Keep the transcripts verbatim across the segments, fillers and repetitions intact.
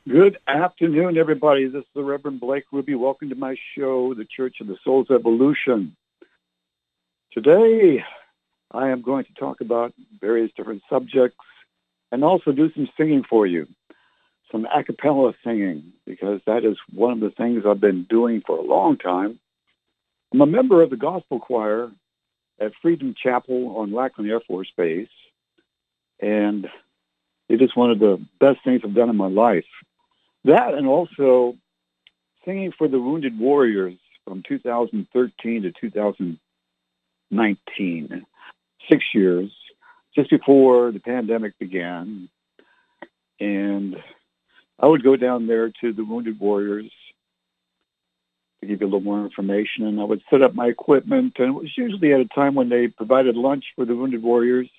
Good afternoon, everybody. This is the Reverend Blake Ruby. Welcome to my show, The Church of the Soul's Evolution. Today, I am going to talk about various different subjects and also do some singing for you, some a cappella singing, because that is one of the things I've been doing for a long time. I'm a member of the gospel choir at Freedom Chapel on Lackland Air Force Base, and it is one of the best things I've done in my life. That and also singing for the Wounded Warriors from two thousand thirteen to two thousand nineteen, six years, just before the pandemic began. And I would go down there to the Wounded Warriors to give you a little more information, and I would set up my equipment, and it was usually at a time when they provided lunch for the Wounded Warriors.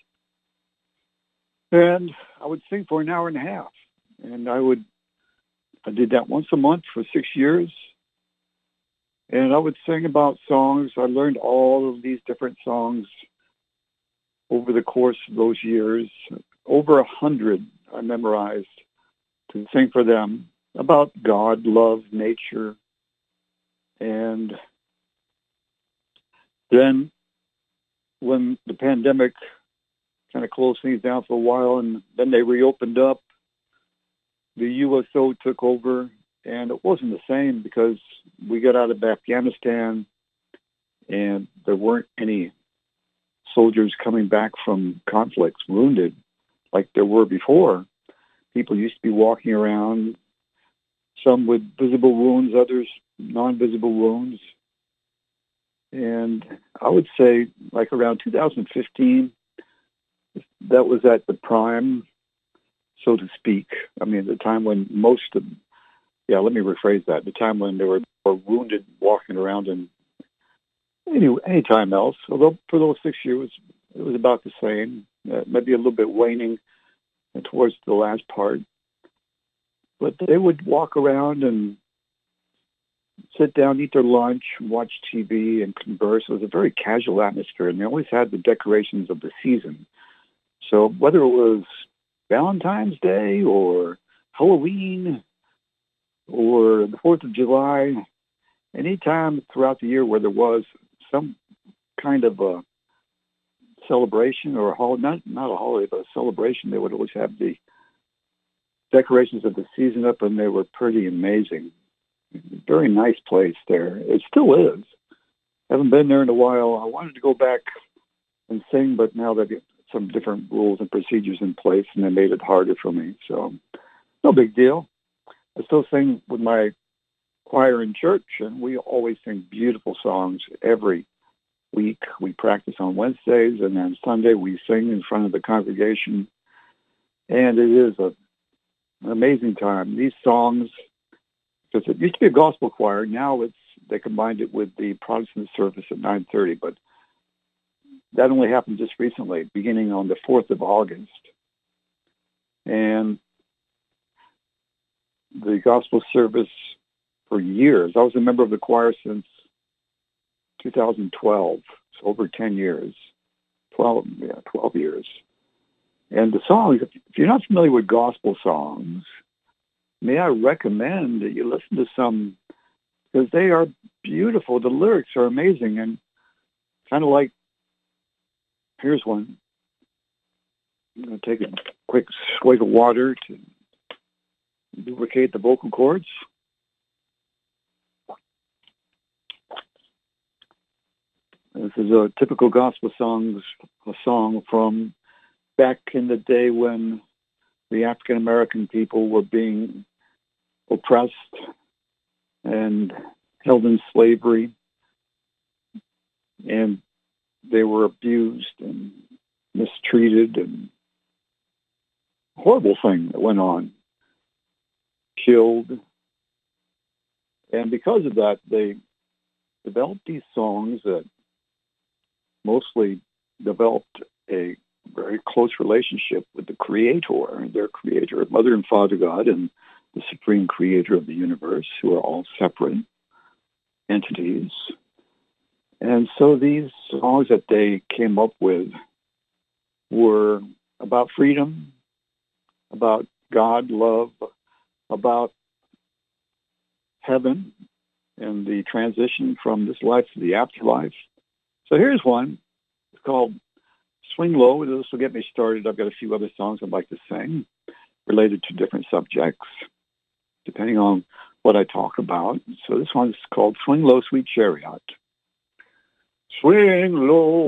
And I would sing for an hour and a half, and I would I did that once a month for six years, and I would sing about songs. I learned all of these different songs over the course of those years. Over a hundred I memorized to sing for them about God, love, nature. And then when the pandemic kind of closed things down for a while, and then they reopened up, the U S O took over, and it wasn't the same because we got out of Afghanistan, and there weren't any soldiers coming back from conflicts wounded like there were before. People used to be walking around, some with visible wounds, others non-visible wounds. And I would say, like around two thousand fifteen, that was at the prime, so to speak. I mean, the time when most of, yeah, let me rephrase that, the time when they were, were wounded walking around, and any, any time else, although for those six years, it was about the same, uh, maybe a little bit waning towards the last part. But they would walk around and sit down, eat their lunch, watch T V, and converse. It was a very casual atmosphere, and they always had the decorations of the season. So whether it was Valentine's Day or Halloween or the fourth of July, any time throughout the year where there was some kind of a celebration or a holiday, not, not a holiday, but a celebration, they would always have the decorations of the season up, and they were pretty amazing. Very nice place there. It still is. Haven't been there in a while. I wanted to go back and sing, but now they've got some different rules and procedures in place, and they made it harder for me. So no big deal. I still sing with my choir in church, and we always sing beautiful songs every week. We practice on Wednesdays, and then Sunday we sing in front of the congregation, and it is a, an amazing time. These songs, because it used to be a gospel choir, now it's they combined it with the Protestant service at nine thirty, but that only happened just recently, beginning on the fourth of August. And the gospel service for years, I was a member of the choir since two thousand twelve, so over ten years, twelve, yeah, twelve years. And the songs, if you're not familiar with gospel songs, may I recommend that you listen to some, because they are beautiful. The lyrics are amazing, and kind of like, here's one. I'm going to take a quick swig of water to lubricate the vocal cords. This is a typical gospel songs, a song from back in the day when the African American people were being oppressed and held in slavery, and they were abused and mistreated, and horrible thing that went on, killed. And because of that, they developed these songs that mostly developed a very close relationship with the Creator, their Creator, Mother and Father God, and the Supreme Creator of the universe, who are all separate entities. And so these songs that they came up with were about freedom, about God, love, about heaven and the transition from this life to the afterlife. So here's one. It's called Swing Low. This will get me started. I've got a few other songs I'd like to sing related to different subjects, depending on what I talk about. So this one's called Swing Low, Sweet Chariot. Swing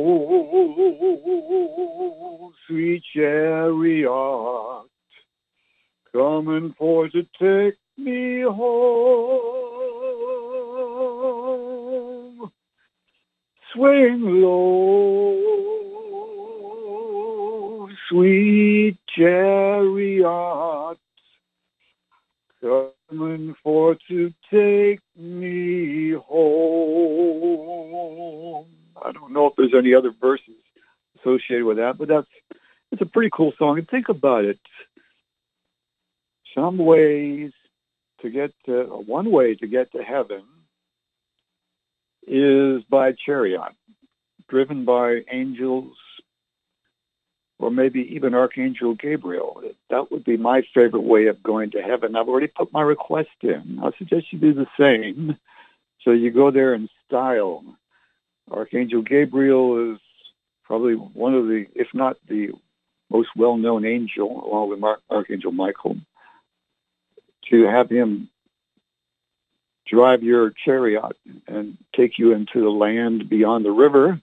low, sweet chariot, coming for to take me home. Swing low, sweet chariot, coming for to take me home. I don't know if there's any other verses associated with that, but that's it's a pretty cool song. And think about it. Some ways to get to, one way to get to heaven is by chariot, driven by angels, or maybe even Archangel Gabriel. That would be my favorite way of going to heaven. I've already put my request in. I suggest you do the same. So you go there in style. Archangel Gabriel is probably one of the, if not the most well-known angel, along with Mar- Archangel Michael. To have him drive your chariot and take you into the land beyond the river,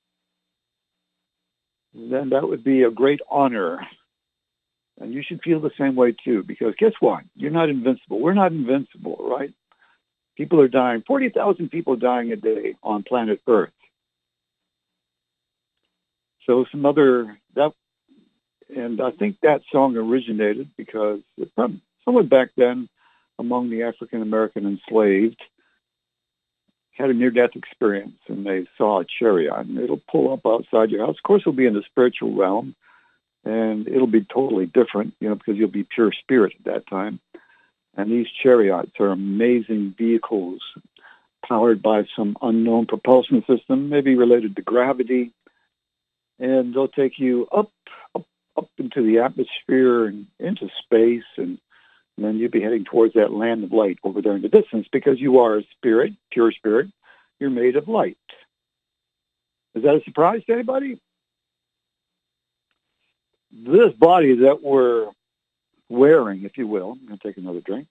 then that would be a great honor. And you should feel the same way too, because guess what? You're not invincible. We're not invincible, right? People are dying. forty thousand people dying a day on planet Earth. So some other, that, and I think that song originated because from someone back then among the African-American enslaved had a near-death experience, and they saw a chariot, and it'll pull up outside your house. Of course, it'll be in the spiritual realm, and it'll be totally different, you know, because you'll be pure spirit at that time. And these chariots are amazing vehicles powered by some unknown propulsion system, maybe related to gravity, and they'll take you up, up, up into the atmosphere and into space, and And then you'll be heading towards that land of light over there in the distance because you are a spirit, pure spirit. You're made of light. Is that a surprise to anybody? This body that we're wearing, if you will, I'm going to take another drink,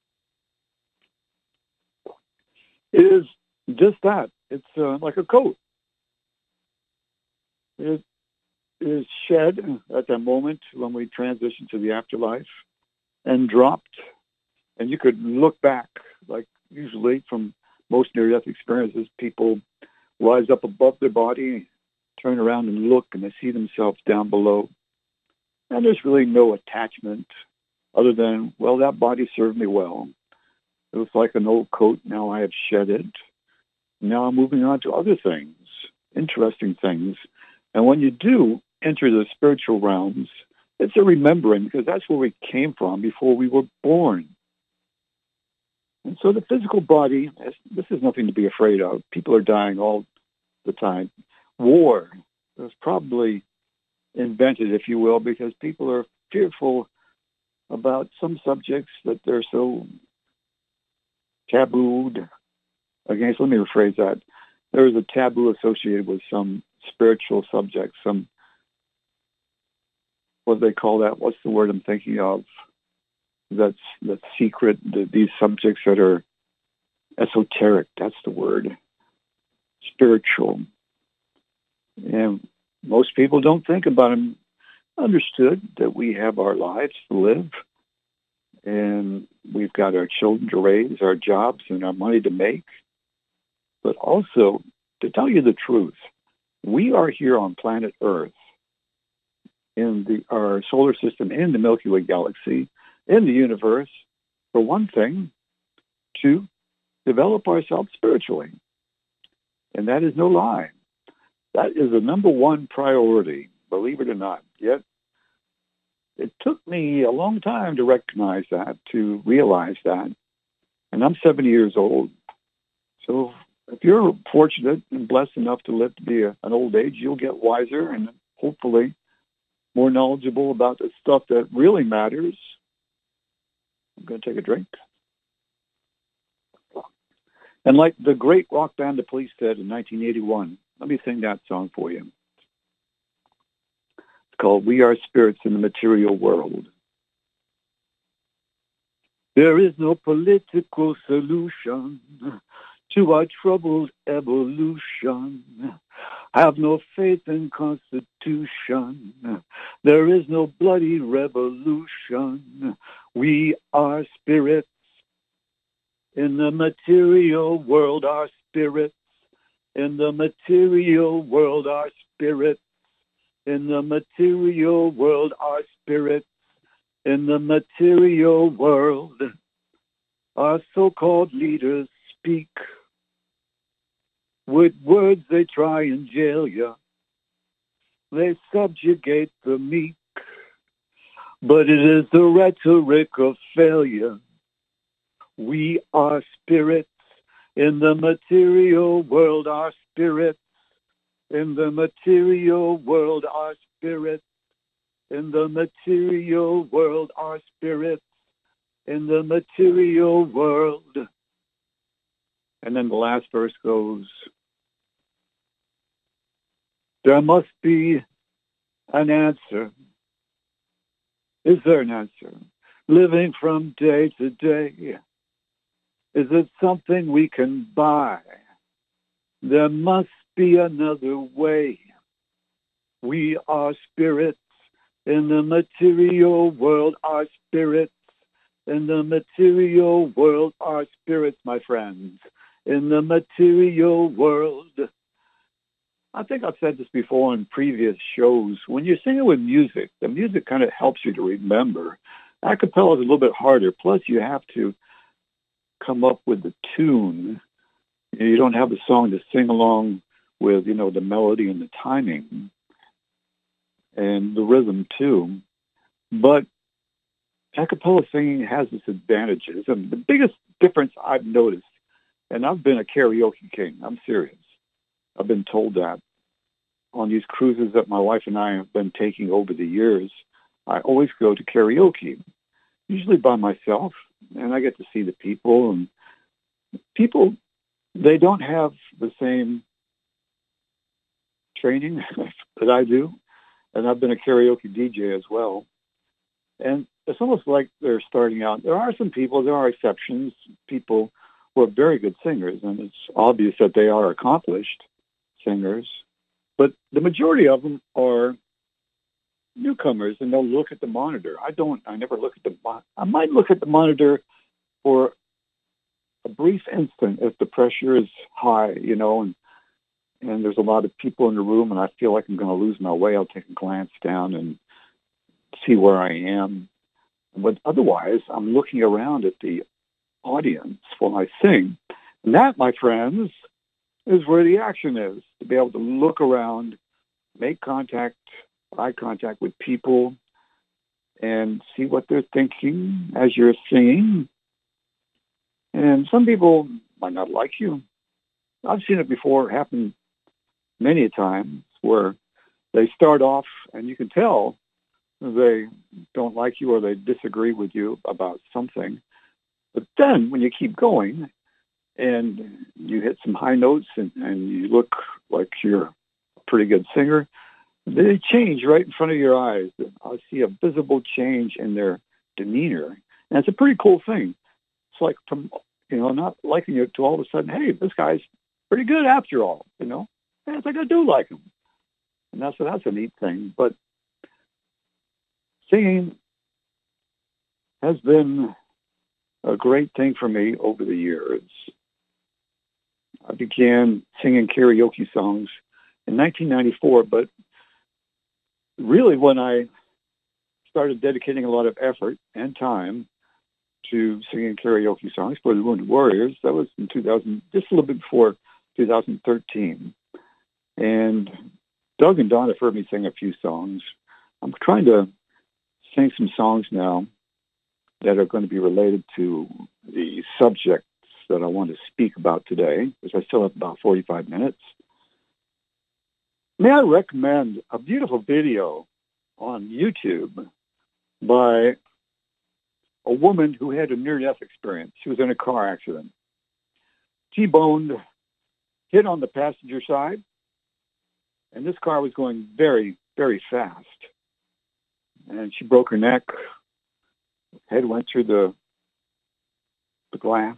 is just that. It's uh, like a coat. It is shed at that moment when we transition to the afterlife, and dropped, and you could look back, like usually from most near-death experiences, people rise up above their body, turn around and look, and they see themselves down below. And there's really no attachment other than, well, that body served me well. It was like an old coat. Now I have shed it. Now I'm moving on to other things, interesting things. And when you do enter the spiritual realms, it's a remembering, because that's where we came from before we were born. And so the physical body, this is nothing to be afraid of. People are dying all the time. War was probably invented, if you will, because people are fearful about some subjects that they're so tabooed against. Let me rephrase that. There is a taboo associated with some spiritual subjects, some, what do they call that? What's the word I'm thinking of? That's that's secret. The, these subjects that are esoteric. That's the word. Spiritual. And most people don't think about them. Understood that we have our lives to live, and we've got our children to raise, our jobs, and our money to make. But also, to tell you the truth, we are here on planet Earth, in the, our solar system, in the Milky Way galaxy, in the universe, for one thing, to develop ourselves spiritually. And that is no lie. That is the number one priority, believe it or not. Yet, it took me a long time to recognize that, to realize that. And I'm seventy years old. So if you're fortunate and blessed enough to live to be a, an old age, you'll get wiser and hopefully more knowledgeable about the stuff that really matters. I'm going to take a drink. And like the great rock band The Police said in nineteen eighty-one, let me sing that song for you. It's called We Are Spirits in the Material World. There is no political solution to our troubled evolution. Have no faith in Constitution. There is no bloody revolution. We are spirits in the material world, our spirits. In the material world, our spirits. In the material world, our spirits. In the material world, our so-called leaders speak. With words they try and jail you. They subjugate the meek. But it is the rhetoric of failure. We are spirits in the material world, our spirits. In the material world, our spirits. In the material world, our spirits. In the material world. And then the last verse goes, there must be an answer. Is there an answer? Living from day to day. Is it something we can buy? There must be another way. We are spirits in the material world, our spirits. In the material world, our spirits, my friends. In the material world. I think I've said this before in previous shows. When you're singing with music, the music kind of helps you to remember. A cappella is a little bit harder. Plus, you have to come up with the tune. You don't have a song to sing along with, you know, the melody and the timing and the rhythm too. But a cappella singing has its advantages. And the biggest difference I've noticed, and I've been a karaoke king, I'm serious. I've been told that on these cruises that my wife and I have been taking over the years, I always go to karaoke, usually by myself, and I get to see the people. And people, they don't have the same training that I do, and I've been a karaoke D J as well. And it's almost like they're starting out. There are some people, there are exceptions, people who are very good singers, and it's obvious that they are accomplished singers. But the majority of them are newcomers, and they'll look at the monitor. I don't. I never look at the monitor. I might look at the monitor for a brief instant if the pressure is high, you know, and and there's a lot of people in the room, and I feel like I'm going to lose my way. I'll take a glance down and see where I am. But otherwise, I'm looking around at the audience while I sing. And that, my friends, is where the action is, to be able to look around, make contact, eye contact with people, and see what they're thinking as you're singing. And some people might not like you. I've seen it before happen many times where they start off and you can tell they don't like you or they disagree with you about something. But then when you keep going and you hit some high notes and, and you look like you're a pretty good singer, they change right in front of your eyes. I see a visible change in their demeanor. And it's a pretty cool thing. It's like from, you know, not liking you to all of a sudden, hey, this guy's pretty good after all, you know. And it's like, I do like him. And that's, that's a neat thing. But singing has been a great thing for me over the years. I began singing karaoke songs in nineteen ninety-four, but really when I started dedicating a lot of effort and time to singing karaoke songs for the Wounded Warriors, that was in two thousand, just a little bit before two thousand thirteen. And Doug and Don have heard me sing a few songs. I'm trying to sing some songs now that are going to be related to the subjects that I want to speak about today, because I still have about forty-five minutes. May I recommend a beautiful video on YouTube by a woman who had a near-death experience. She was in a car accident. T-boned, hit on the passenger side, and this car was going very, very fast. And she broke her neck. Head went through the the glass.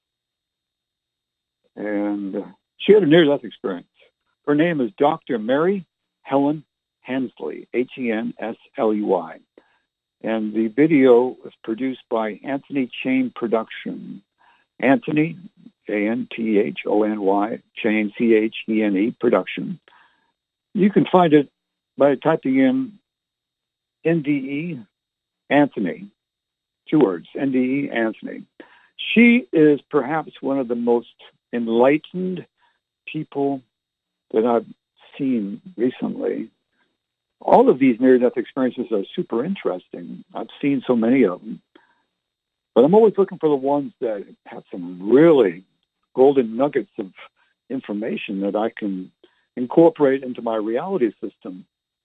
And she had a near-death experience. Her name is Doctor Mary Helen Hensley, H E N S L E Y. And the video was produced by Anthony Chain Production. Anthony, A N T H O N Y, Chain, C H E N E, Production. You can find it by typing in N D E, Anthony. Two words, N D E, Anthony. She is perhaps one of the most enlightened people that I've seen recently. All of these near-death experiences are super interesting. I've seen so many of them. But I'm always looking for the ones that have some really golden nuggets of information that I can incorporate into my reality system.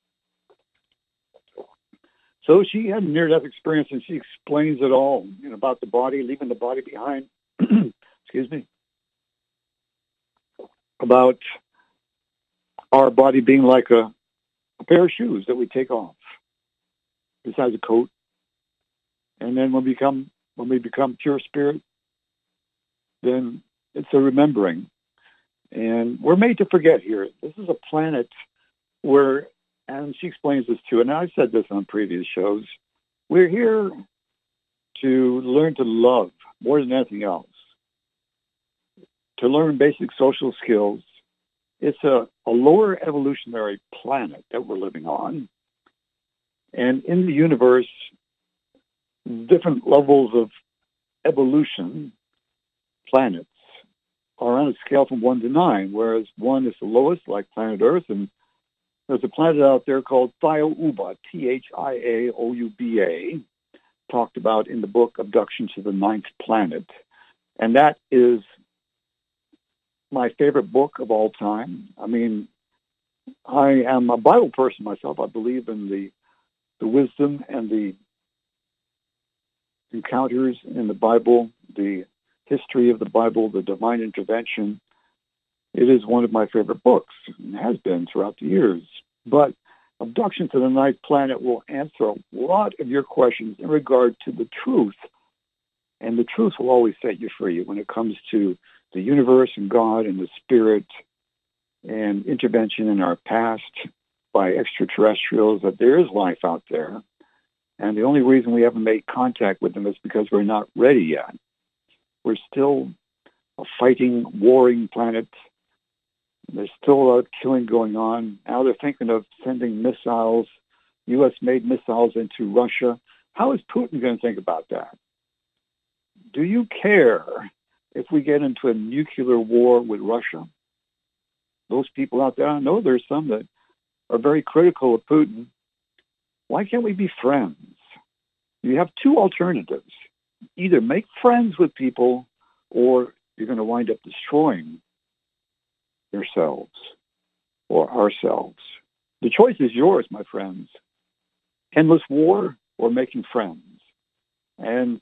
So she had a near-death experience, and she explains it all, you know, about the body, leaving the body behind. Excuse me. About our body being like a, a pair of shoes that we take off, besides a coat. And then when we become when we become pure spirit, then it's a remembering. And we're made to forget here. This is a planet where, and she explains this too, and I've said this on previous shows, we're here to learn to love more than anything else, to learn basic social skills. It's a, a lower evolutionary planet that we're living on. And in the universe, different levels of evolution, planets, are on a scale from one to nine, whereas one is the lowest, like planet Earth, and there's a planet out there called Thiaouba, T H I A O U B A, talked about in the book Abduction to the Ninth Planet. And that is my favorite book of all time. I mean, I am a Bible person myself. I believe in the the wisdom and the encounters in the Bible, the history of the Bible, the divine intervention. It is one of my favorite books, and has been throughout the years. But Abduction to the Ninth Planet will answer a lot of your questions in regard to the truth. And the truth will always set you free when it comes to the universe and God and the spirit and intervention in our past by extraterrestrials, that there is life out there. And the only reason we haven't made contact with them is because we're not ready yet. We're still a fighting, warring planet. There's still a lot of killing going on. Now they're thinking of sending missiles, U S-made missiles into Russia. How is Putin going to think about that? Do you care if we get into a nuclear war with Russia? Those people out there, I know there's some that are very critical of Putin. Why can't we be friends? You have two alternatives. Either make friends with people, or you're going to wind up destroying yourselves or ourselves. The choice is yours, my friends. Endless war or making friends. And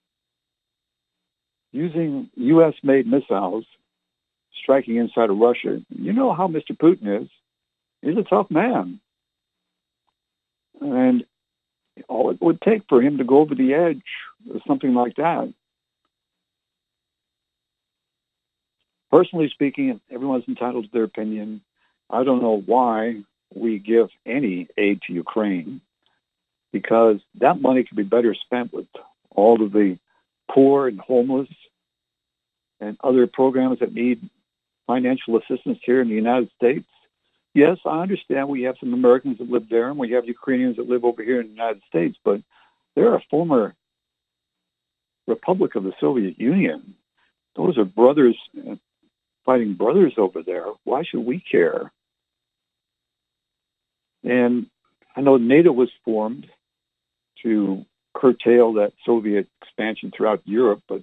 using U S-made missiles striking inside of Russia, you know how Mister Putin is. He's a tough man. And all it would take for him to go over the edge or something like that. Personally speaking, everyone's entitled to their opinion. I don't know why we give any aid to Ukraine, because that money could be better spent with all of the poor and homeless and other programs that need financial assistance here in the United States. Yes, I understand we have some Americans that live there and we have Ukrainians that live over here in the United States, but they're a former republic of the Soviet Union. Those are brothers fighting brothers over there. Why should we care? And I know NATO was formed to curtail that Soviet expansion throughout Europe, but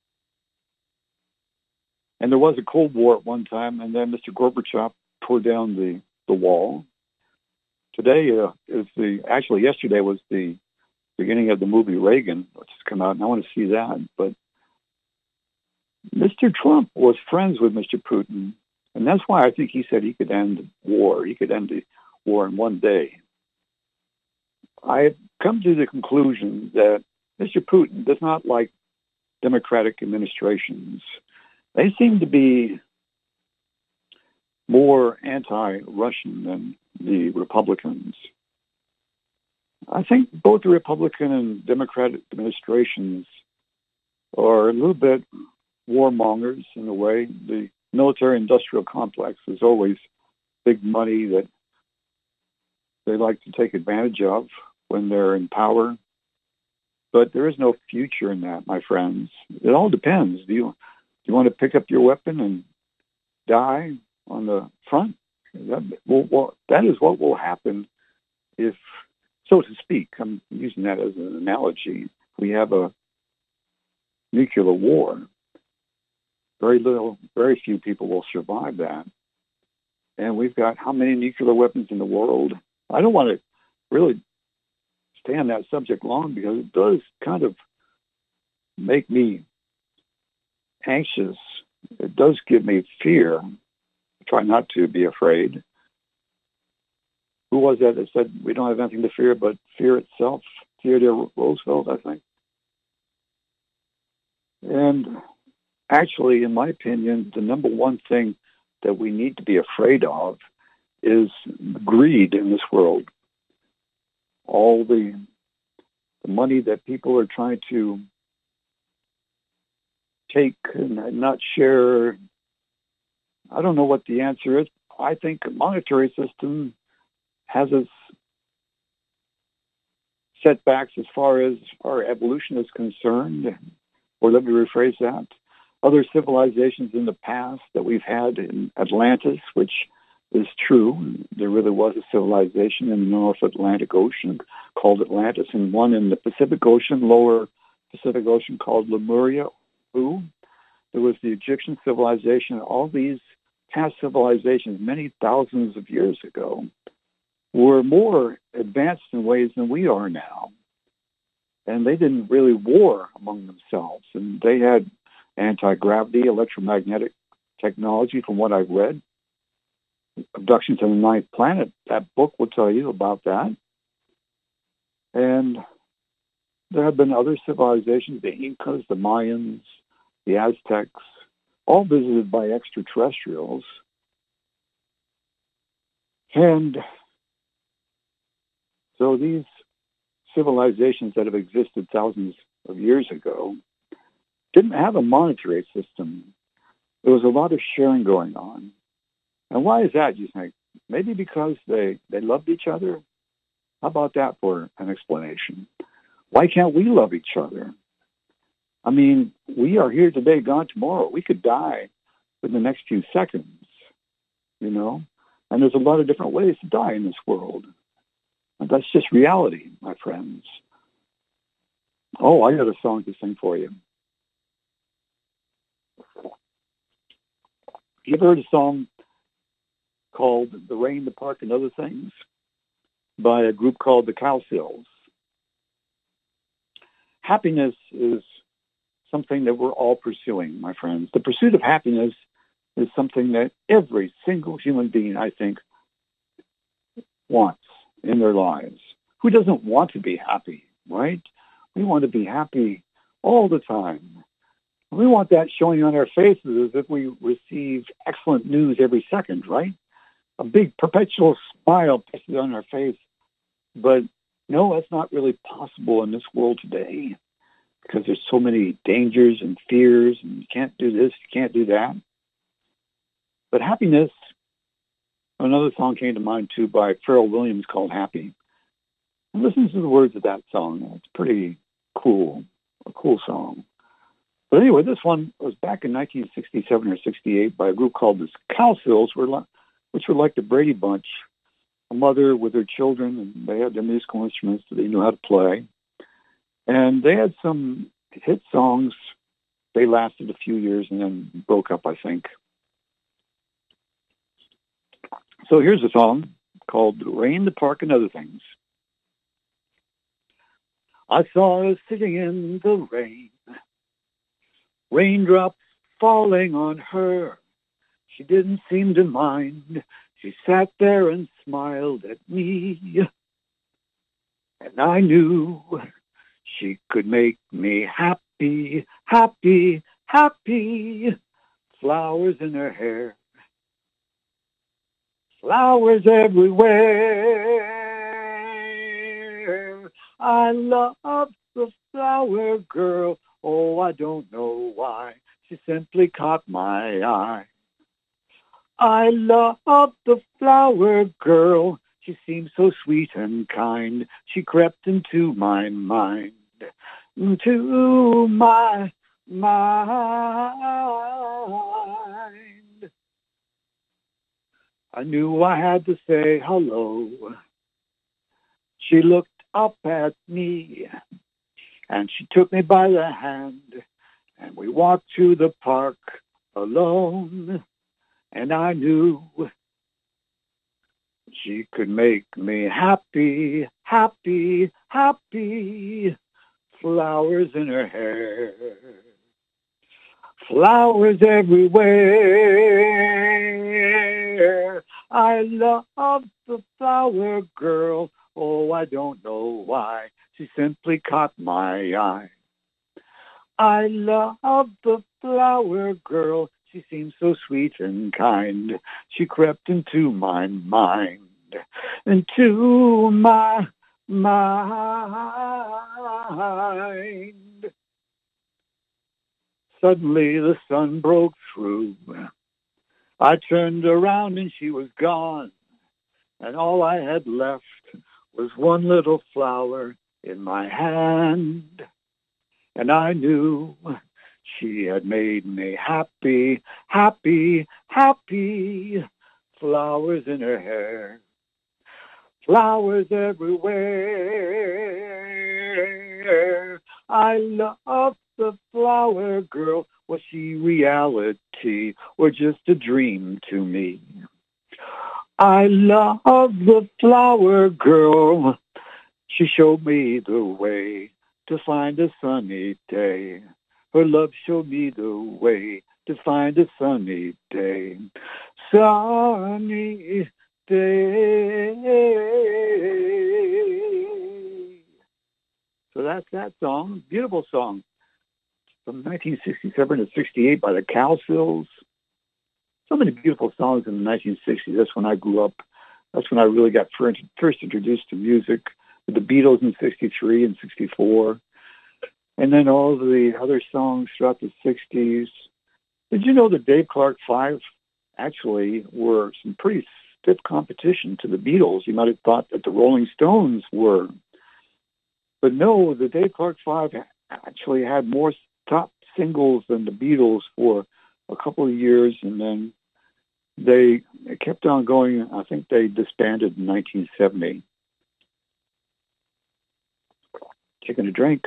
and there was a Cold War at one time, and then Mister Gorbachev tore down the, the wall. Today uh, is the, actually yesterday was the beginning of the movie Reagan, which has come out, and I want to see that. But Mister Trump was friends with Mister Putin, and that's why I think he said he could end war. He could end the war in one day. I've come to the conclusion that Mister Putin does not like democratic administrations. They seem to be more anti-Russian than the Republicans. I think both the Republican and Democratic administrations are a little bit warmongers in a way. The military-industrial complex is always big money that they like to take advantage of when they're in power. But there is no future in that, my friends. It all depends. Do you, do you want to pick up your weapon and die on the front? That, well, well, that is what will happen if, so to speak, I'm using that as an analogy, we have a nuclear war. Very little, very few people will survive that. And we've got how many nuclear weapons in the world? I don't want to really stay on that subject long because it does kind of make me anxious. It does give me fear. I try not to be afraid. Who was that that said we don't have anything to fear but fear itself? Theodore Roosevelt, I think. And actually, in my opinion, the number one thing that we need to be afraid of is greed in this world. All the, the money that people are trying to take and not share. I don't know what the answer is. I think a monetary system has its setbacks as far as our evolution is concerned. Or let me rephrase that. Other civilizations in the past that we've had in Atlantis, which is true. There really was a civilization in the North Atlantic Ocean called Atlantis, and one in the Pacific Ocean, lower Pacific Ocean, called Lemuria. Who? There was the Egyptian civilization. All these past civilizations, many thousands of years ago, were more advanced in ways than we are now. And they didn't really war among themselves. And they had anti-gravity, electromagnetic technology, from what I've read. Abduction to the Ninth Planet, that book will tell you about that. And there have been other civilizations, the Incas, the Mayans, the Aztecs, all visited by extraterrestrials. And so these civilizations that have existed thousands of years ago didn't have a monetary system. There was a lot of sharing going on. And why is that, you think? Maybe because they, they loved each other? How about that for an explanation? Why can't we love each other? I mean, we are here today, gone tomorrow. We could die in the next few seconds, you know? And there's a lot of different ways to die in this world. And that's just reality, my friends. Oh, I got a song to sing for you. You ever heard a song called The Rain, the Park, and Other Things by a group called the Cowsills? Happiness is something that we're all pursuing, my friends. The pursuit of happiness is something that every single human being, I think, wants in their lives. Who doesn't want to be happy, right? We want to be happy all the time. We want that showing on our faces as if we receive excellent news every second, right? A big perpetual smile pasted on our face. But no, that's not really possible in this world today because there's so many dangers and fears, and you can't do this, you can't do that. But happiness, another song came to mind too by Pharrell Williams called Happy. And listen to the words of that song. It's pretty cool, a cool song. But anyway, this one was back in nineteen sixty-seven or sixty-eight by a group called the Cowsills, which were like the Brady Bunch, a mother with her children, and they had their musical instruments that they knew how to play. And they had some hit songs. They lasted a few years and then broke up, I think. So here's a song called Rain, the Park, and Other Things. I saw her sitting in the rain, raindrops falling on her. She didn't seem to mind. She sat there and smiled at me. And I knew she could make me happy, happy, happy. Flowers in her hair, flowers everywhere. I love the flower girl. Oh, I don't know why. She simply caught my eye. I love the flower girl. She seemed so sweet and kind. She crept into my mind, into my mind. I knew I had to say hello. She looked up at me, and she took me by the hand, and we walked through the park alone. And I knew she could make me happy, happy, happy. Flowers in her hair, flowers everywhere. I love the flower girl. Oh, I don't know why. She simply caught my eye. I love the flower girl. She seemed so sweet and kind. She crept into my mind, into my mind. Suddenly the sun broke through. I turned around and she was gone. And all I had left was one little flower in my hand. And I knew she had made me happy, happy, happy. Flowers in her hair, flowers everywhere. I love the flower girl. Was she reality or just a dream to me? I love the flower girl. She showed me the way to find a sunny day. Her love showed me the way to find a sunny day. Sunny day. So that's that song. Beautiful song. From nineteen sixty-seven to sixty-eight by the Cowsills. So many beautiful songs in the nineteen sixties. That's when I grew up. That's when I really got first, first introduced to music. With the Beatles in sixty-three and sixty-four. And then all of the other songs throughout the sixties. Did you know the Dave Clark Five actually were some pretty stiff competition to the Beatles? You might have thought that the Rolling Stones were. But no, the Dave Clark Five actually had more top singles than the Beatles for a couple of years, and then they kept on going. I think they disbanded in nineteen seventy. Taking a drink.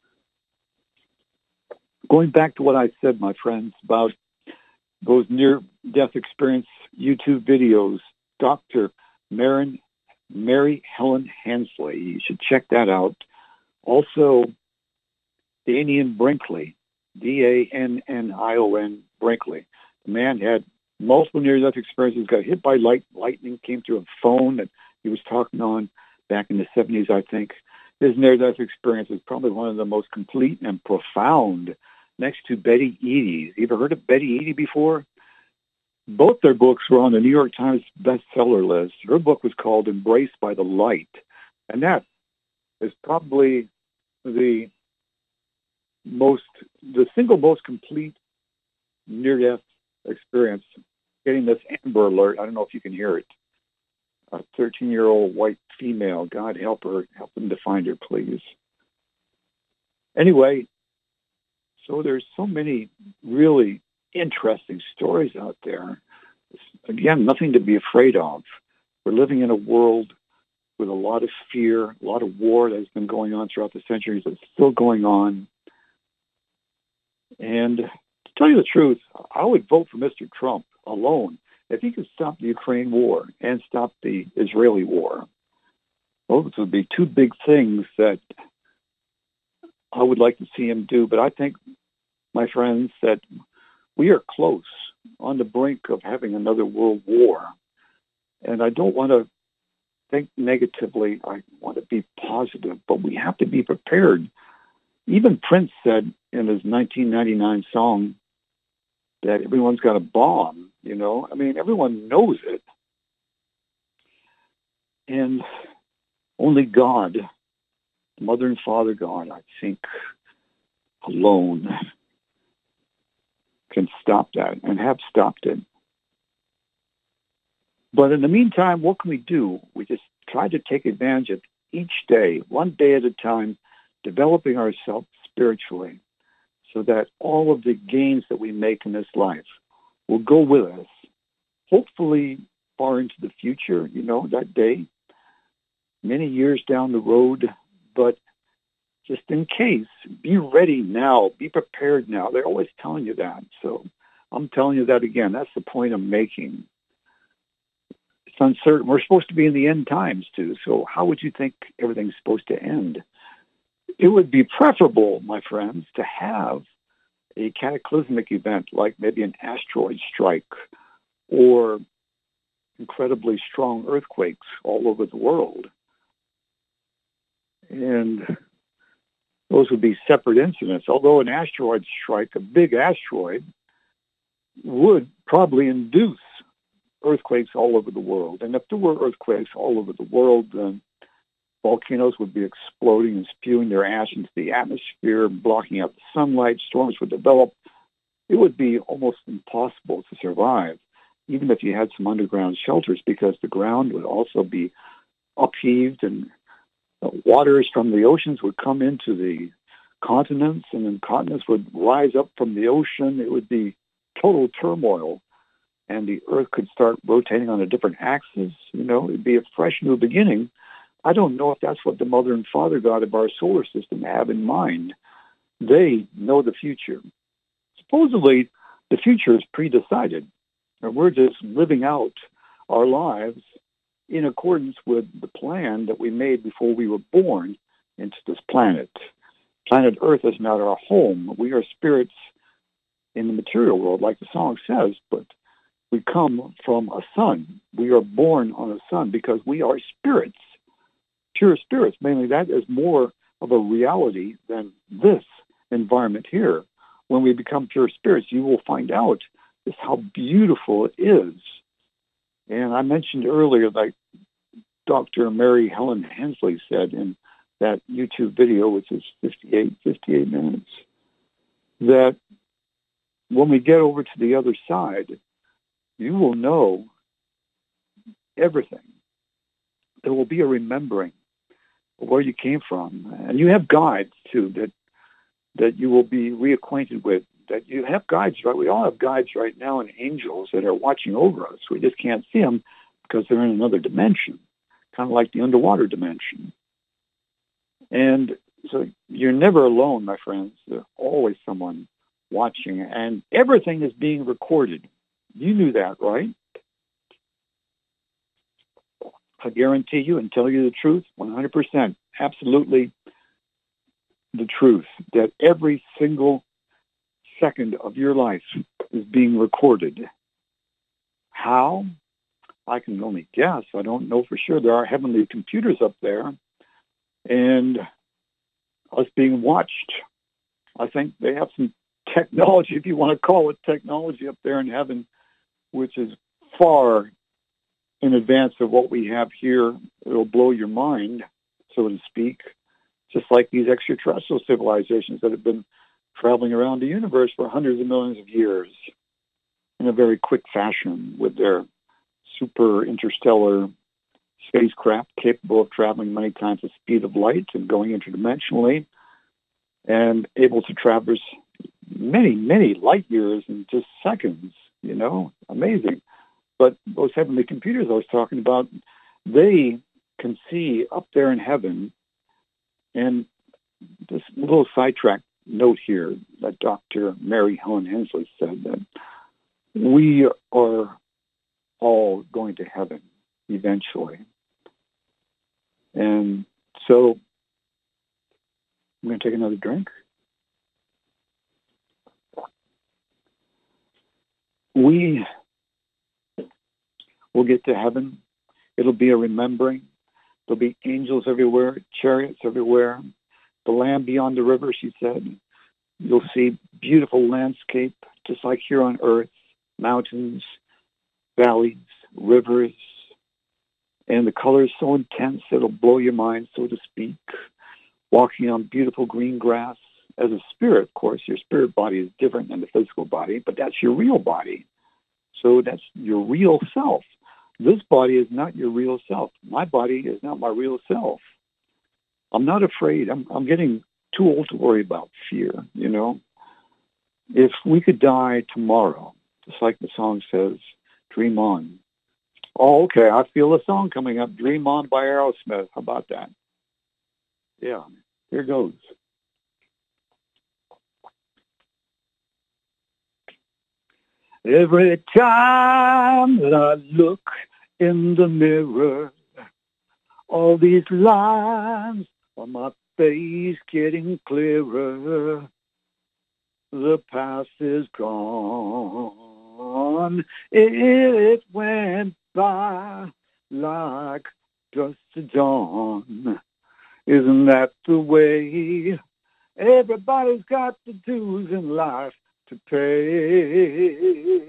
Going back to what I said, my friends, about those near-death experience YouTube videos, Doctor Marin, Mary Helen Hensley. You should check that out. Also, Daniel Brinkley, D A N N I O N, Brinkley. The man had multiple near-death experiences, got hit by light, lightning, came through a phone that he was talking on back in the seventies, I think. His near-death experience is probably one of the most complete and profound, next to Betty Eadie's. You ever heard of Betty Eadie before? Both their books were on the New York Times bestseller list. Her book was called Embraced by the Light. And that is probably the most, the single most complete near-death experience. Getting this Amber Alert, I don't know if you can hear it. A thirteen-year-old white female. God help her. Help them to find her, please. Anyway, so there's so many really interesting stories out there. Again, nothing to be afraid of. We're living in a world with a lot of fear, a lot of war that has been going on throughout the centuries. It's still going on. And to tell you the truth, I would vote for Mister Trump alone if he could stop the Ukraine war and stop the Israeli war. Those would be two big things that I would like to see him do. But I think, my friends, that we are close on the brink of having another world war. And I don't want to think negatively. I want to be positive, but we have to be prepared. Even Prince said in his nineteen ninety-nine song that everyone's got a bomb, you know. I mean, everyone knows it. And only God, Mother and Father God, I think, alone can stop that and have stopped it. But in the meantime, what can we do? We just try to take advantage of each day, one day at a time, developing ourselves spiritually so that all of the gains that we make in this life will go with us, hopefully far into the future, you know, that day, many years down the road. But just in case, be ready now, be prepared now. They're always telling you that. So I'm telling you that again. That's the point I'm making. It's uncertain. We're supposed to be in the end times too. So how would you think everything's supposed to end? It would be preferable, my friends, to have a cataclysmic event like maybe an asteroid strike or incredibly strong earthquakes all over the world. And those would be separate incidents. Although an asteroid strike, a big asteroid, would probably induce earthquakes all over the world. And if there were earthquakes all over the world, then volcanoes would be exploding and spewing their ash into the atmosphere, blocking out the sunlight. Storms would develop. It would be almost impossible to survive, even if you had some underground shelters, because the ground would also be upheaved and waters from the oceans would come into the continents, and then continents would rise up from the ocean. It would be total turmoil, and the Earth could start rotating on a different axis. You know, it'd be a fresh new beginning. I don't know if that's what the Mother and Father God of our solar system have in mind. They know the future. Supposedly, the future is pre-decided, and we're just living out our lives in accordance with the plan that we made before we were born into this planet. Planet Earth is not our home. We are spirits in the material world, like the song says, but we come from a sun. We are born on a sun because we are spirits, pure spirits. Mainly that is more of a reality than this environment here. When we become pure spirits, you will find out just how beautiful it is. And I mentioned earlier, like Doctor Mary Helen Hensley said in that YouTube video, which is fifty-eight, fifty-eight minutes, that when we get over to the other side, you will know everything. There will be a remembering of where you came from. And you have guides, too, that that you will be reacquainted with. That you have guides, right? We all have guides right now and angels that are watching over us. We just can't see them because they're in another dimension, kind of like the underwater dimension. And so you're never alone, my friends. There's always someone watching, and everything is being recorded. You knew that, right? I guarantee you and tell you the truth, one hundred percent, absolutely the truth, that every single second of your life is being recorded. How? I can only guess. I don't know for sure. There are heavenly computers up there, and us being watched. I think they have some technology, if you want to call it technology, up there in heaven, which is far in advance of what we have here. It'll blow your mind, so to speak, just like these extraterrestrial civilizations that have been traveling around the universe for hundreds of millions of years in a very quick fashion with their super interstellar spacecraft capable of traveling many times the speed of light and going interdimensionally and able to traverse many, many light years in just seconds, you know, amazing. But those heavenly computers I was talking about, they can see up there in heaven. And this little sidetrack note here that Doctor Mary Helen Hensley said that we are all going to heaven eventually. And so I'm going to take another drink. We will get to heaven. It'll be a remembering. There'll be angels everywhere, chariots everywhere. The land beyond the river, she said. You'll see beautiful landscape, just like here on earth. Mountains, valleys, rivers. And the color is so intense, it'll blow your mind, so to speak. Walking on beautiful green grass. As a spirit, of course, your spirit body is different than the physical body, but that's your real body. So that's your real self. This body is not your real self. My body is not my real self. I'm not afraid. I'm, I'm getting too old to worry about fear, you know. If we could die tomorrow, just like the song says, dream on. Oh, okay, I feel a song coming up, Dream On by Aerosmith. How about that? Yeah, here goes. Every time that I look in the mirror, all these lines on my face getting clearer. The past is gone. It went by like dust to dawn. Isn't that the way? Everybody's got the dues in life to pay.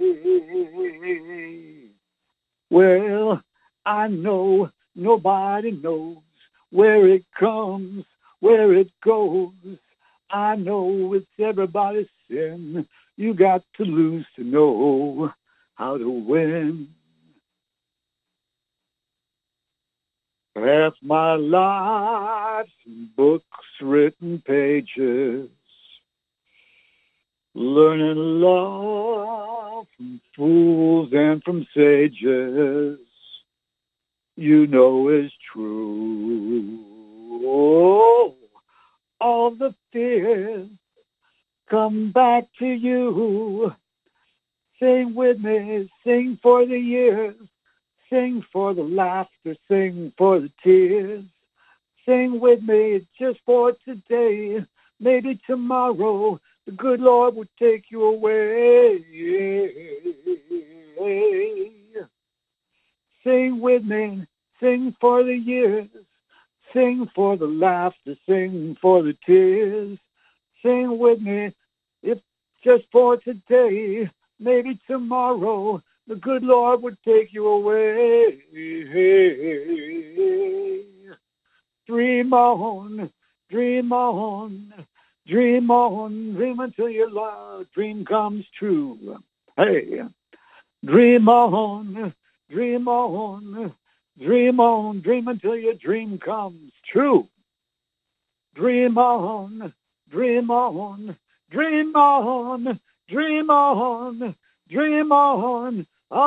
Well, I know nobody knows where it comes, where it goes. I know it's everybody's sin. You got to lose to know how to win. Half my life's in books, written pages, learning love from fools and from sages. You know is true. Oh, all the fears come back to you. Sing with me, sing for the years. Sing for the laughter, sing for the tears. Sing with me just for today. Maybe tomorrow the good Lord will take you away. Sing with me, sing for the years. Sing for the laughter, sing for the tears. Sing with me, if just for today. Maybe tomorrow the good Lord would take you away. Dream on, dream on, dream on, dream until your dream comes true. Hey, dream on, dream on, dream on, dream until your dream comes true. Dream on, dream on, dream on, dream on, dream on.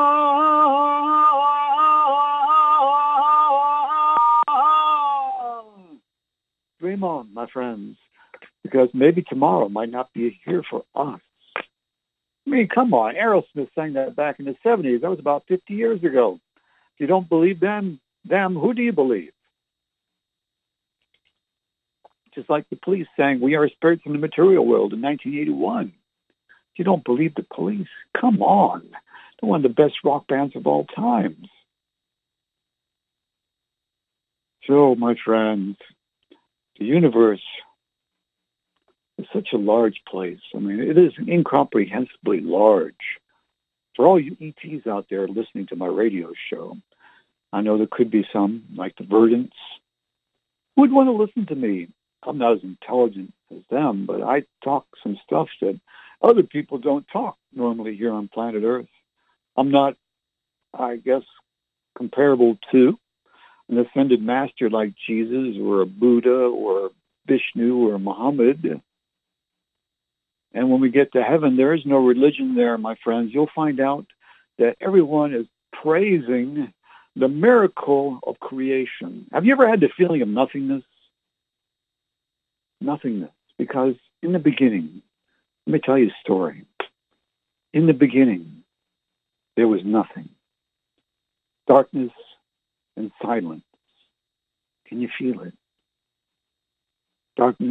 Ah, dream on, my friends, because maybe tomorrow might not be here for us. I mean, come on, Aerosmith sang that back in the seventies. That was about fifty years ago. If you don't believe them, them, who do you believe? Just like the Police sang, "We Are Spirits in the Material World" in nineteen eighty-one. If you don't believe the Police, come on. They're one of the best rock bands of all times. So, my friends, the universe is such a large place. I mean, it is incomprehensibly large. For all you E Ts out there listening to my radio show, I know there could be some, like the Verdants, who would want to listen to me. I'm not as intelligent as them, but I talk some stuff that other people don't talk normally here on planet Earth. I'm not, I guess, comparable to an ascended master like Jesus or a Buddha or Vishnu or Muhammad. And when we get to heaven, there is no religion there, my friends. You'll find out that everyone is praising the miracle of creation. Have you ever had the feeling of nothingness? Nothingness. Because in the beginning, let me tell you a story. In the beginning, there was nothing. Darkness and silence. Can you feel it? Darkness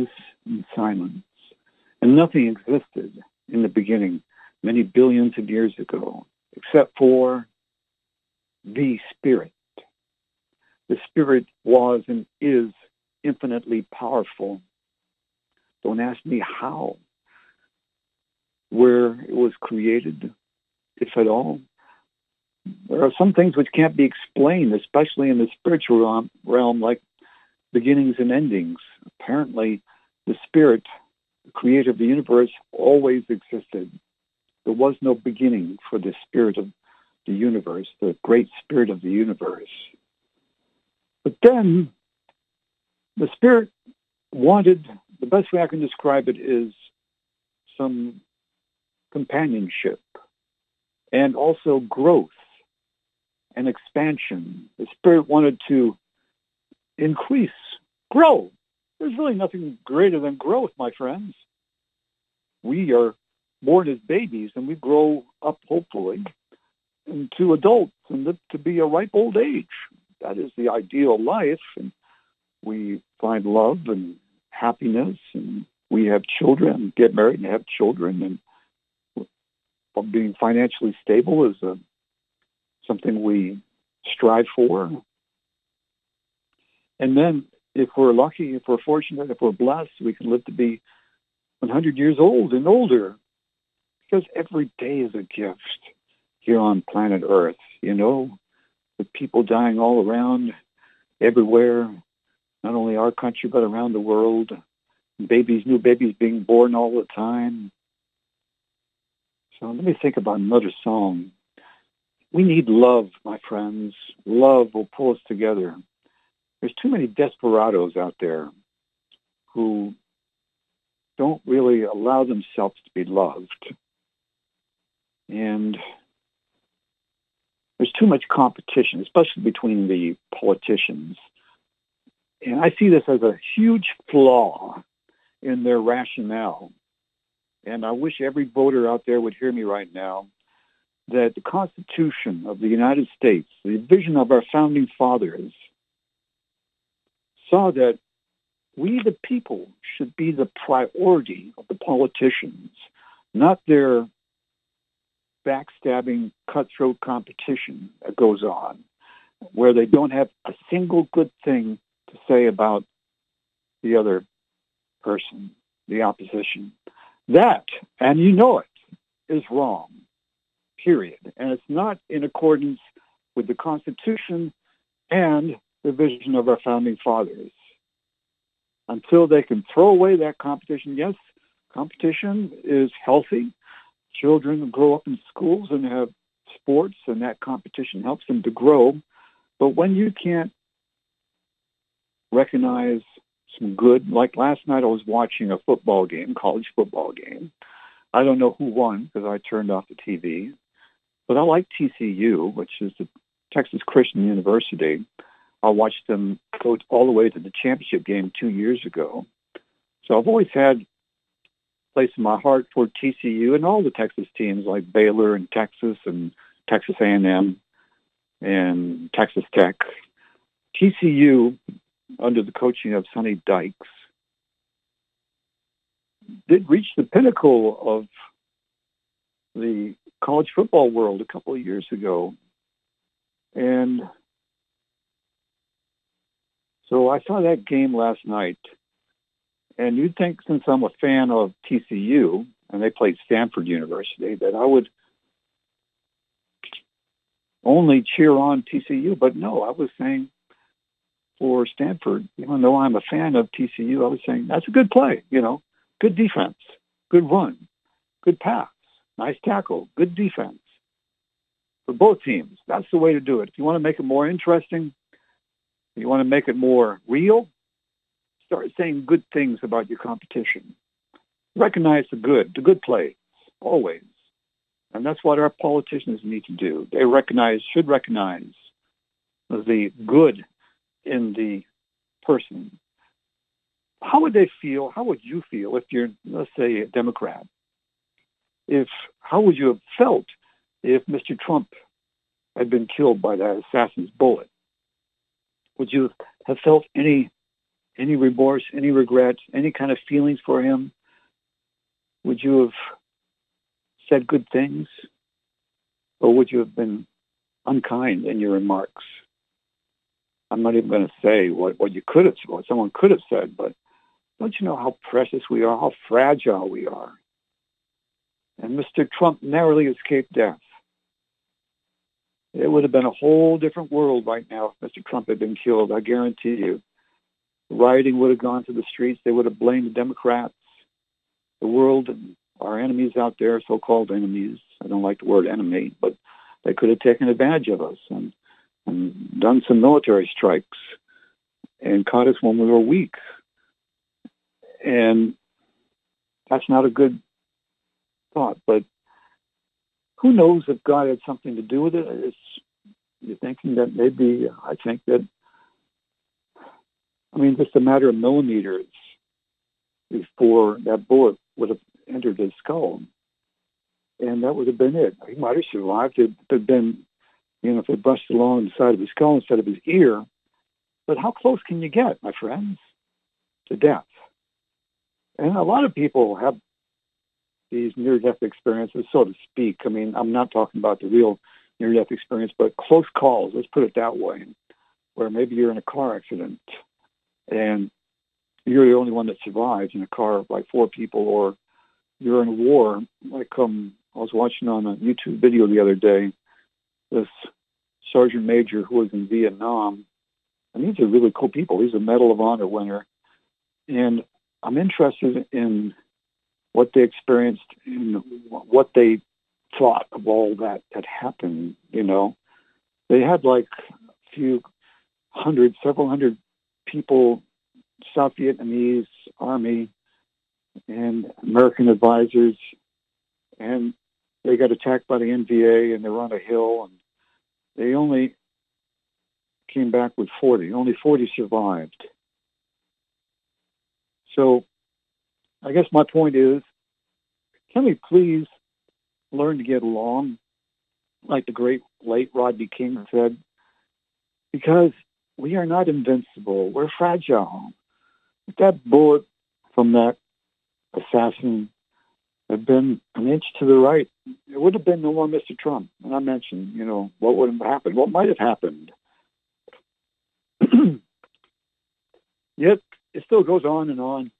in silence. And nothing existed in the beginning many billions of years ago except for the Spirit. The Spirit was and is infinitely powerful. Don't ask me how, where it was created, if at all. There are some things which can't be explained, especially in the spiritual realm, like beginnings and endings. Apparently, the Spirit, the creator of the universe, always existed. There was no beginning for the Spirit of the universe, the great Spirit of the universe. But then, the Spirit wanted, the best way I can describe it is some companionship and also growth and expansion. The Spirit wanted to increase, grow. There's really nothing greater than growth, my friends. We are born as babies and we grow up, hopefully, into adults and live to be a ripe old age. That is the ideal life. And we find love and happiness, and we have children, get married and have children, and being financially stable is a, something we strive for. And then if we're lucky, if we're fortunate, if we're blessed, we can live to be one hundred years old and older, because every day is a gift here on planet Earth, you know, with people dying all around, everywhere, not only our country, but around the world. Babies, new babies being born all the time. So let me think about another song. We need love, my friends. Love will pull us together. There's too many desperados out there who don't really allow themselves to be loved. And there's too much competition, especially between the politicians. And I see this as a huge flaw in their rationale. And I wish every voter out there would hear me right now, that the Constitution of the United States, the vision of our founding fathers, saw that we, the people, should be the priority of the politicians, not their backstabbing, cutthroat competition that goes on, where they don't have a single good thing to say about the other person, the opposition. That, and you know it, is wrong, period. And it's not in accordance with the Constitution and the vision of our founding fathers. Until they can throw away that competition, yes, competition is healthy. Children grow up in schools and have sports, and that competition helps them to grow. But when you can't recognize some good, like last night I was watching a football game, college football game. I don't know who won because I turned off the T V. But I like T C U, which is the Texas Christian University. I watched them go all the way to the championship game two years ago. So I've always had a place in my heart for T C U and all the Texas teams like Baylor and Texas and Texas A and M and Texas Tech. T C U, under the coaching of Sonny Dykes, did reach the pinnacle of the college football world a couple of years ago. And so I saw that game last night, and you'd think since I'm a fan of T C U, and they played Stanford University, that I would only cheer on T C U, but no, I was saying for Stanford, even though I'm a fan of T C U, I was saying that's a good play, you know, good defense, good run, good pass, nice tackle, good defense for both teams. That's the way to do it. If you want to make it more interesting, if you want to make it more real, start saying good things about your competition. Recognize the good, the good plays, always. And that's what our politicians need to do. They recognize, should recognize the good in the person. How would they feel? How would you feel if you're, let's say, a Democrat? If how would you have felt if Mister Trump had been killed by that assassin's bullet? Would you have felt any any remorse, any regrets, any kind of feelings for him? Would you have said good things? Or would you have been unkind in your remarks? I'm not even going to say what, what you could have, what someone could have said, but don't you know how precious we are, how fragile we are? And Mister Trump narrowly escaped death. It would have been a whole different world right now if Mister Trump had been killed, I guarantee you. Rioting would have gone to the streets. They would have blamed the Democrats, the world, our enemies out there, so-called enemies. I don't like the word enemy, but they could have taken advantage of us and, and done some military strikes and caught us when we were weak. And that's not a good thought, but who knows if God had something to do with it? It's, you're thinking that maybe, I think that, I mean, just a matter of millimeters before that bullet would have entered his skull. And that would have been it. He might have survived. It had been, you know, if it brushed along the side of his skull instead of his ear. But how close can you get, my friends, to death? And a lot of people have these near-death experiences, so to speak. I mean, I'm not talking about the real near-death experience, but close calls, let's put it that way, where maybe you're in a car accident and you're the only one that survives in a car of like four people, or you're in a war. Like um, I was watching on a YouTube video the other day, this sergeant major who was in Vietnam, and these are really cool people. He's a Medal of Honor winner. And I'm interested in what they experienced and what they thought of all that had happened, you know. They had like a few hundred, several hundred people, South Vietnamese Army and American advisors, and they got attacked by the N V A and they were on a hill, and they only came back with forty. Only forty survived. So I guess my point is, can we please learn to get along, like the great late Rodney King said, because we are not invincible. We're fragile. If that bullet from that assassin had been an inch to the right, it would have been no more Mister Trump. And I mentioned, you know, what would have happened, what might have happened. Yet it still goes on and on.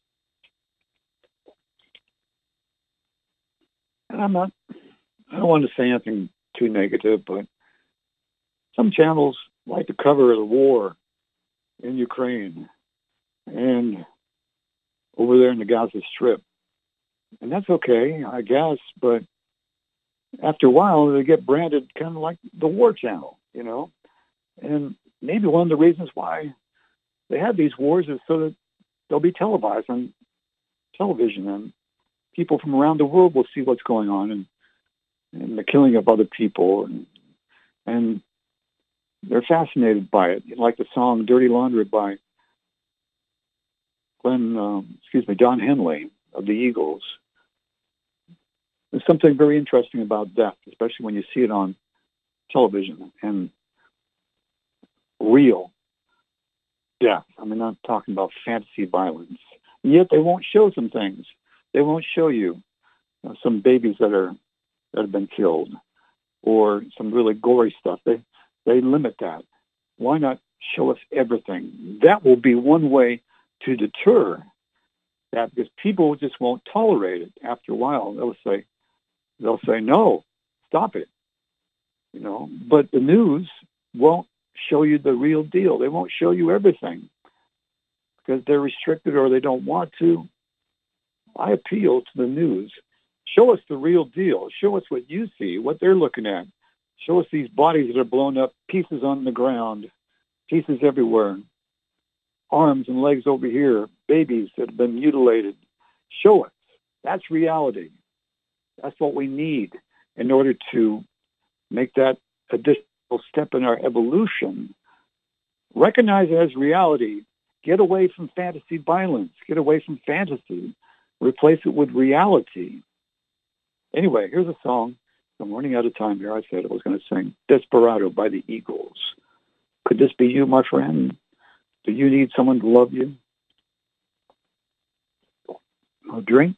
And I'm not, I don't want to say anything too negative, but some channels like to cover the war in Ukraine and over there in the Gaza Strip. And that's okay, I guess, but after a while, they get branded kind of like the war channel, you know? And maybe one of the reasons why they have these wars is so that they'll be televised on television, and people from around the world will see what's going on, and, and the killing of other people, and, and they're fascinated by it. Like the song Dirty Laundry by Glenn, um, excuse me, Don Henley of the Eagles. There's something very interesting about death, especially when you see it on television and real death. I mean, I'm not talking about fantasy violence. And yet they won't show some things. They won't show you, you know, some babies that are that have been killed, or some really gory stuff. They they limit that. Why not show us everything? That will be one way to deter that, because people just won't tolerate it. After a while, they'll say, they'll say, no, stop it. You know, but the news won't show you the real deal. They won't show you everything because they're restricted or they don't want to. I appeal to the news. Show us the real deal. Show us what you see, what they're looking at. Show us these bodies that are blown up, pieces on the ground, pieces everywhere, arms and legs over here, babies that have been mutilated. Show us. That's reality. That's what we need in order to make that additional step in our evolution. Recognize it as reality. Get away from fantasy violence. Get away from fantasy. Replace it with reality. Anyway, here's a song. I'm running out of time here. I said I was going to sing Desperado by the Eagles. Could this be you, my friend? Do you need someone to love you? A drink?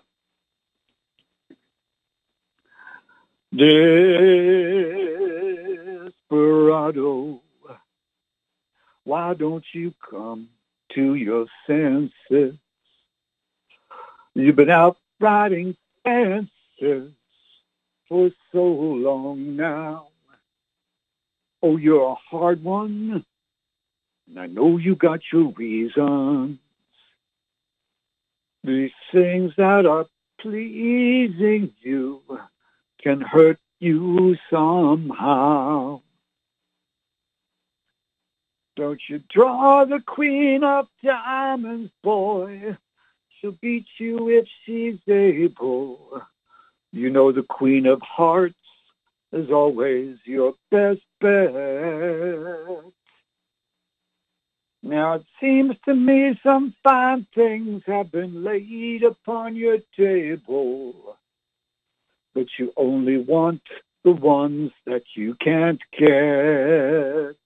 Desperado, why don't you come to your senses? You've been out riding fences for so long now. Oh, you're a hard one, and I know you got your reasons. These things that are pleasing you can hurt you somehow. Don't you draw the queen of diamonds, boy. She'll beat you if she's able. You know the queen of hearts is always your best bet. Now it seems to me some fine things have been laid upon your table, but you only want the ones that you can't get.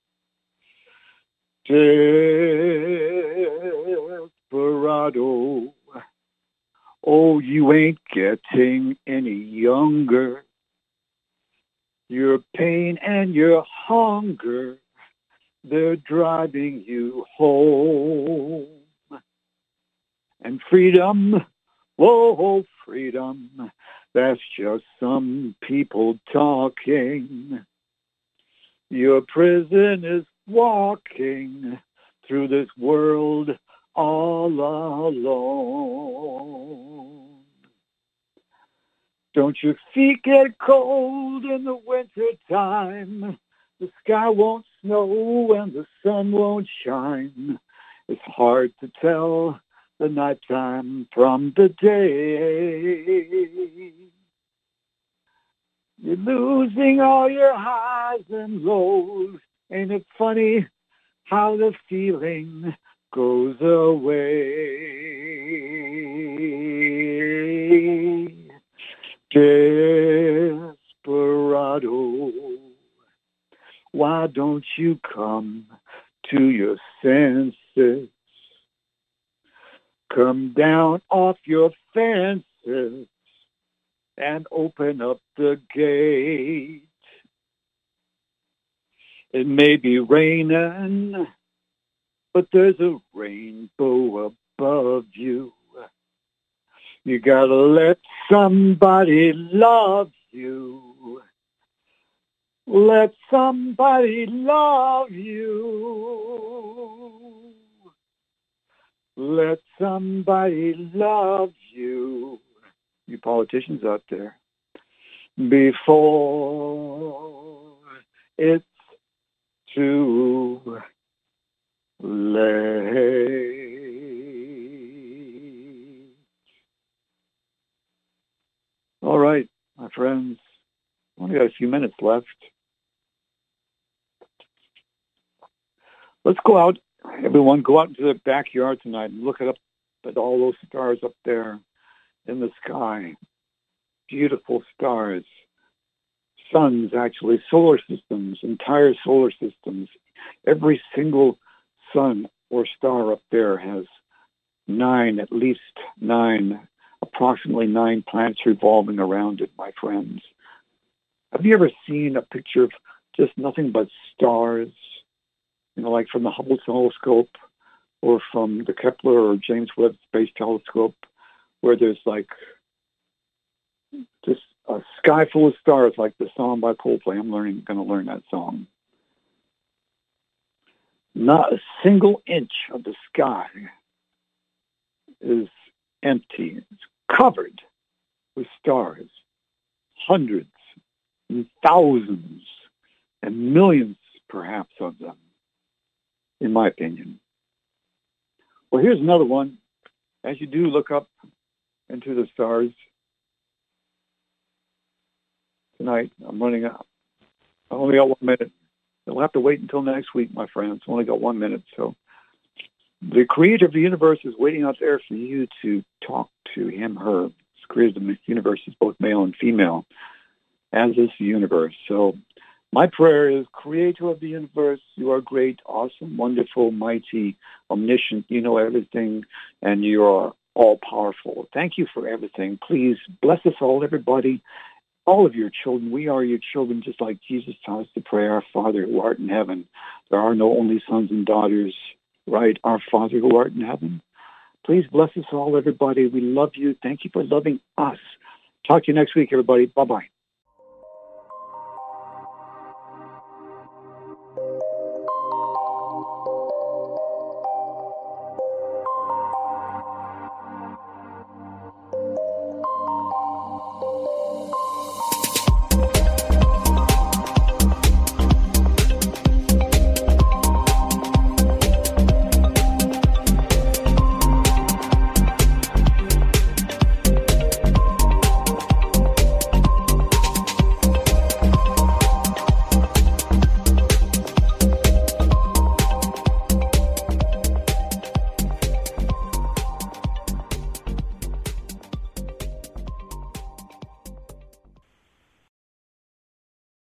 Desperado, oh, you ain't getting any younger. Your pain and your hunger, they're driving you home. And freedom, whoa, freedom, that's just some people talking. Your prison is walking through this world all alone. Don't your feet get cold in the winter time? The sky won't snow and the sun won't shine. It's hard to tell the nighttime from the day. You're losing all your highs and lows. Ain't it funny how the feeling goes away? Desperado, why don't you come to your senses? Come down off your fences and open up the gate. It may be raining, but there's a rainbow above you. You gotta let somebody love you. Let somebody love you. Let somebody love you. You politicians out there. Before it's too late. All right, my friends. Only got a few minutes left. Let's go out, everyone, go out into the backyard tonight and look up at all those stars up there in the sky. Beautiful stars. Suns, actually, solar systems, entire solar systems. Every single sun or star up there has nine, at least nine, approximately nine planets revolving around it, my friends. Have you ever seen a picture of just nothing but stars? You know, like from the Hubble telescope or from the Kepler or James Webb Space Telescope, where there's like just a sky full of stars, like the song by Coldplay. I'm learning, going to learn that song. Not a single inch of the sky is empty. It's covered with stars, hundreds and thousands and millions, perhaps, of them, in my opinion. Well, here's another one. As you do look up into the stars tonight, I'm running out. I only got one minute. You'll have to wait until next week, my friends. I only got one minute. So the creator of the universe is waiting out there for you to talk to him, her. He's created the universe is both male and female, as is the universe. So My prayer is, Creator of the universe, you are great, awesome, wonderful, mighty, omniscient. You know everything, and you are all-powerful. Thank you for everything. Please bless us all, everybody, all of your children. We are your children, just like Jesus taught us to pray, our Father who art in heaven. There are no only sons and daughters, right? Our Father who art in heaven. Please bless us all, everybody. We love you. Thank you for loving us. Talk to you next week, everybody. Bye-bye.